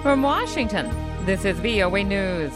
From Washington, this is VOA News.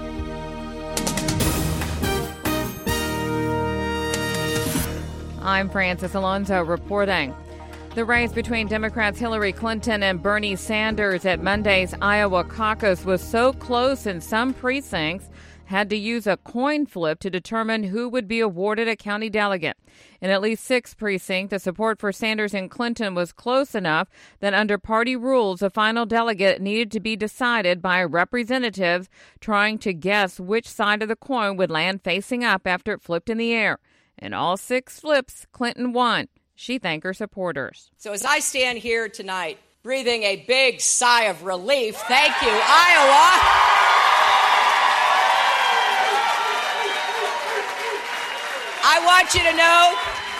I'm Francis Alonso reporting. The race between Democrats Hillary Clinton and Bernie Sanders at Monday's Iowa caucus was so close in some precincts, had to use a coin flip to determine who would be awarded a county delegate. In at least 6 precincts, the support for Sanders and Clinton was close enough that under party rules, a final delegate needed to be decided by representatives trying to guess which side of the coin would land facing up after it flipped in the air. In all 6 flips, Clinton won. She thanked her supporters. So as I stand here tonight, breathing a big sigh of relief, thank you, Iowa. I want you to know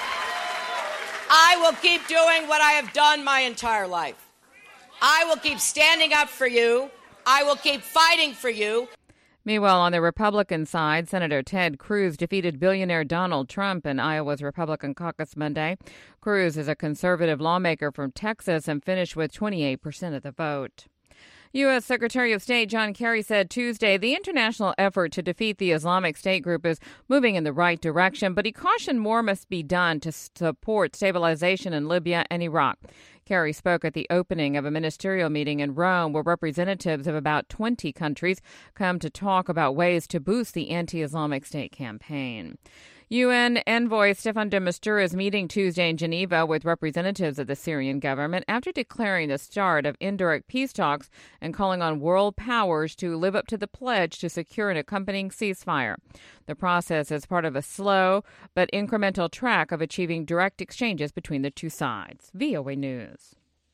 I will keep doing what I have done my entire life. I will keep standing up for you. I will keep fighting for you. Meanwhile, on the Republican side, Senator Ted Cruz defeated billionaire Donald Trump in Iowa's Republican caucus Monday. Cruz is a conservative lawmaker from Texas and finished with 28% of the vote. U.S. Secretary of State John Kerry said Tuesday the international effort to defeat the Islamic State group is moving in the right direction, but he cautioned more must be done to support stabilization in Libya and Iraq. Kerry spoke at the opening of a ministerial meeting in Rome where representatives of about 20 countries come to talk about ways to boost the anti-Islamic State campaign. UN envoy Staffan de Mistura is meeting Tuesday in Geneva with representatives of the Syrian government after declaring the start of indirect peace talks and calling on world powers to live up to the pledge to secure an accompanying ceasefire. The process is part of a slow but incremental track of achieving direct exchanges between the two sides. VOA News.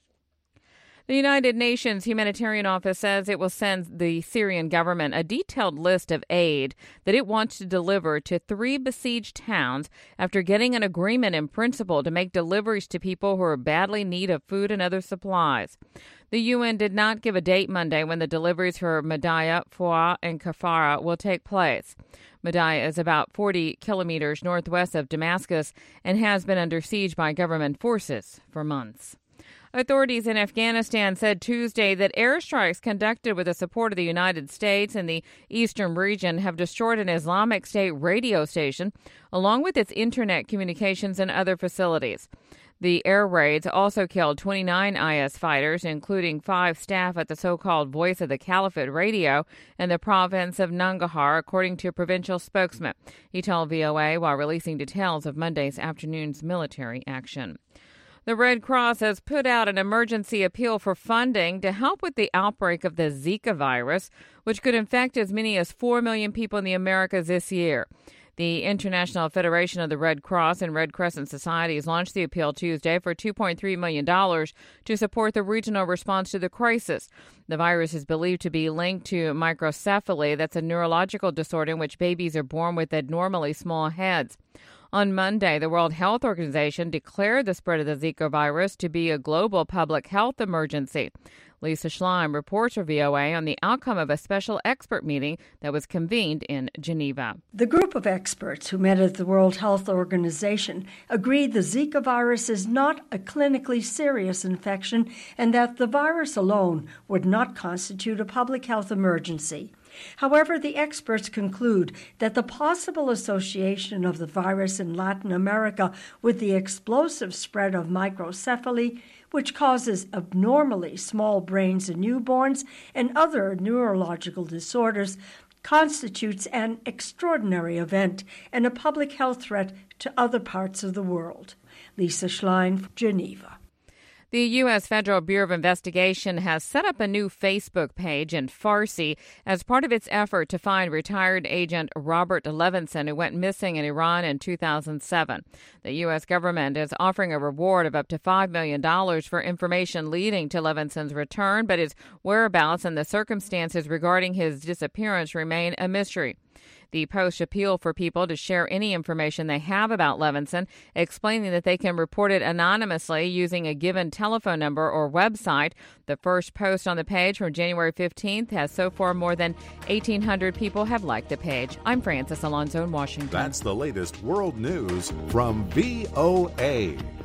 The United Nations Humanitarian Office says it will send the Syrian government a detailed list of aid that it wants to deliver to 3 besieged towns after getting an agreement in principle to make deliveries to people who are badly in need of food and other supplies. The UN did not give a date Monday when the deliveries for Madaya, Foua, and Kafara will take place. Madaya is about 40 kilometers northwest of Damascus and has been under siege by government forces for months. Authorities in Afghanistan said Tuesday that airstrikes conducted with the support of the United States in the eastern region have destroyed an Islamic State radio station, along with its internet communications and other facilities. The air raids also killed 29 IS fighters, including 5 staff at the so-called Voice of the Caliphate radio in the province of Nangarhar, according to a provincial spokesman. He told VOA while releasing details of Monday's afternoon's military action. The Red Cross has put out an emergency appeal for funding to help with the outbreak of the Zika virus, which could infect as many as 4 million people in the Americas this year. The International Federation of the Red Cross and Red Crescent Societies launched the appeal Tuesday for $2.3 million to support the regional response to the crisis. The virus is believed to be linked to microcephaly. That's a neurological disorder in which babies are born with abnormally small heads. On Monday, the World Health Organization declared the spread of the Zika virus to be a global public health emergency. Lisa Schlein reports for VOA on the outcome of a special expert meeting that was convened in Geneva. The group of experts who met at the World Health Organization agreed the Zika virus is not a clinically serious infection and that the virus alone would not constitute a public health emergency. However, the experts conclude that the possible association of the virus in Latin America with the explosive spread of microcephaly, which causes abnormally small brains in newborns and other neurological disorders, constitutes an extraordinary event and a public health threat to other parts of the world. Lisa Schlein, Geneva. The U.S. Federal Bureau of Investigation has set up a new Facebook page in Farsi as part of its effort to find retired agent Robert Levinson, who went missing in Iran in 2007. The U.S. government is offering a reward of up to $5 million for information leading to Levinson's return, but his whereabouts and the circumstances regarding his disappearance remain a mystery. The post appealed for people to share any information they have about Levinson, explaining that they can report it anonymously using a given telephone number or website. The first post on the page from January 15th has so far more than 1,800 people have liked the page. I'm Francis Alonso in Washington. That's the latest world news from VOA.